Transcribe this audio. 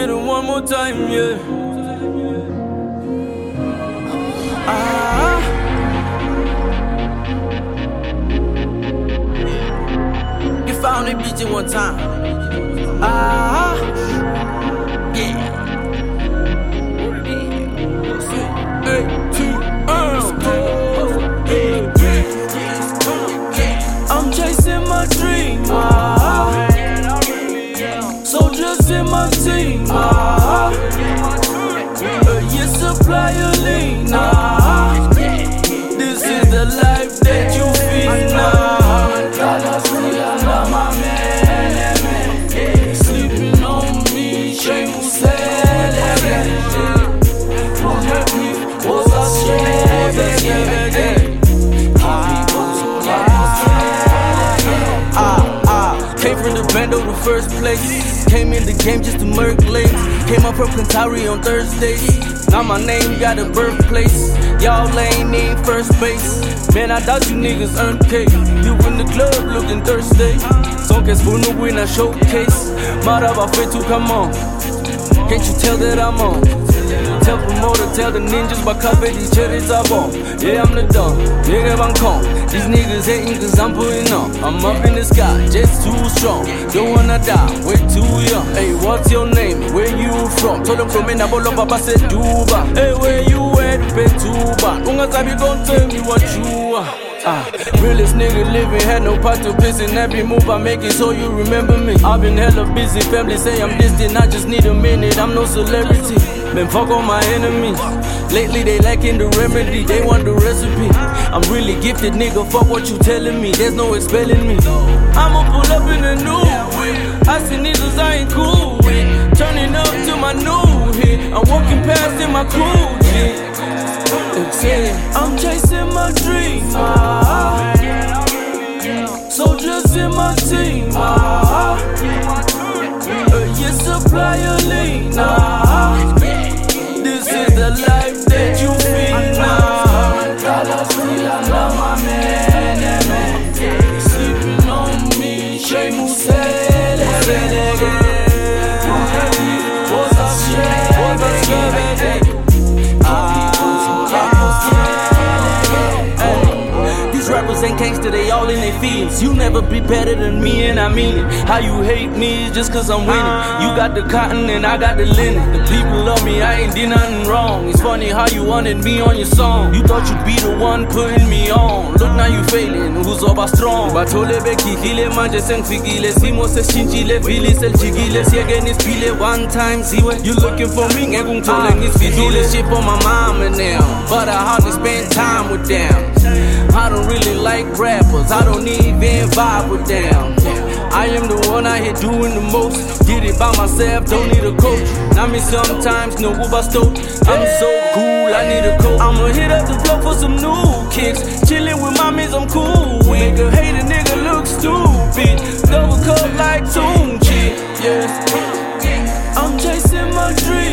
hit it one more time, yeah. You found it, bitch, one time. Yeah. I'm chasing my dream, soldiers in my team, you supply your lean, this is the life that you feel now. Sleeping on me, shame came from the bando the first place. Came in the game just to murk lanes. Came up from Kantari on Thursdays. Now my name got a birthplace. Y'all ain't in first base. Man, I doubt you niggas earn cake. You in the club looking thirsty. Son que es bueno win a showcase. Maraba to come on. Can't you tell that I'm on? Tell promoter, tell the ninjas my cover these cherries are on. Yeah, I'm the dog, nigga, I'm calm. These niggas hating cause I'm putting on. I'm up in the sky, just too strong. Don't wanna die, we're too young. Hey, what's your name? Where you from? Told them from Minabolo, Papa said Duba. Hey, where you at? Betuba. Ungasabi gon' tell me what you are. Realest nigga living, had no part to piss in every move I make it so you remember me. I've been hella busy, family say I'm distant, I just need a minute, I'm no celebrity. Man, fuck on my enemies. Lately they lacking the remedy, they want the recipe. I'm really gifted, nigga, fuck what you telling me, there's no expelling me. I'ma pull up in a new whip, I see niggas I ain't cool with. Turning up to my new hit, I'm walking past in my cool shit. I'm chasing my dream, soldiers in my team, you supply your lean, this is the life that you feel now. Sleeping on me, shame ain't gangster, they all in their feelings. You never be better than me, and I mean it. How you hate me is just cause I'm winning. You got the cotton and I got the linen. The people love me, I ain't did nothing wrong. It's funny how you wanted me on your song. You thought you'd be the one putting me on. Look now you failing, who's over strong? Batole beki hile manje sengfikile. Simo se shinjile, vili sel chigile. Siege nispile one time, siwe. You looking for me, ngekungtole ngisfidile. Shit for my mom and them, but I hardly spend time with them. I don't really like rappers, I don't even vibe with them. I am the one out here doing the most. Did it by myself, don't need a coach. Now me sometimes no Uber stove. I'm so cool, I need a coach. I'ma hit up the floor for some new kicks. Chillin' with mommies, I'm cool with. Make a hater nigga look stupid. Double cup like Toon Chick, yeah. I'm chasing my dream.